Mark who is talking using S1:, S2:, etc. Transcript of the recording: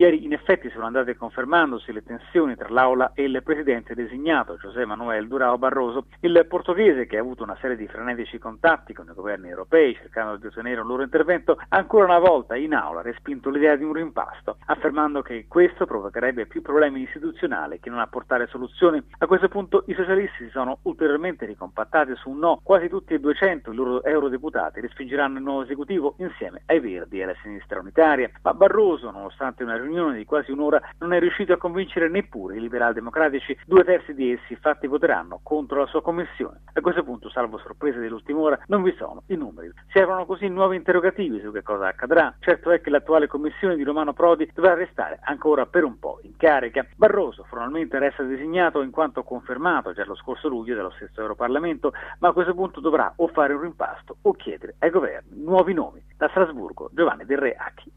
S1: Ieri in effetti sono andate confermandosi le tensioni tra l'Aula e il presidente designato, José Manuel Durão Barroso, il portoghese, che ha avuto una serie di frenetici contatti con i governi europei cercando di ottenere un loro intervento, ancora una volta in Aula ha respinto l'idea di un rimpasto, affermando che questo provocherebbe più problemi istituzionali che non apportare soluzioni. A questo punto i socialisti si sono ulteriormente ricompattati su un no, quasi tutti e 200 i loro eurodeputati respingeranno il nuovo esecutivo insieme ai Verdi e alla sinistra unitaria, ma Barroso, nonostante una riunione di quasi un'ora, non è riuscito a convincere neppure i liberal democratici, 2/3 di essi infatti voteranno contro la sua commissione. A questo punto, salvo sorprese dell'ultima ora, non vi sono i numeri. Si aprono così nuovi interrogativi su che cosa accadrà. Certo è che l'attuale commissione di Romano Prodi dovrà restare ancora per un po' in carica. Barroso formalmente resta designato in quanto confermato già lo scorso luglio dallo stesso Europarlamento, ma a questo punto dovrà o fare un rimpasto o chiedere ai governi nuovi nomi. Da Strasburgo, Giovanni Del Re Acchi.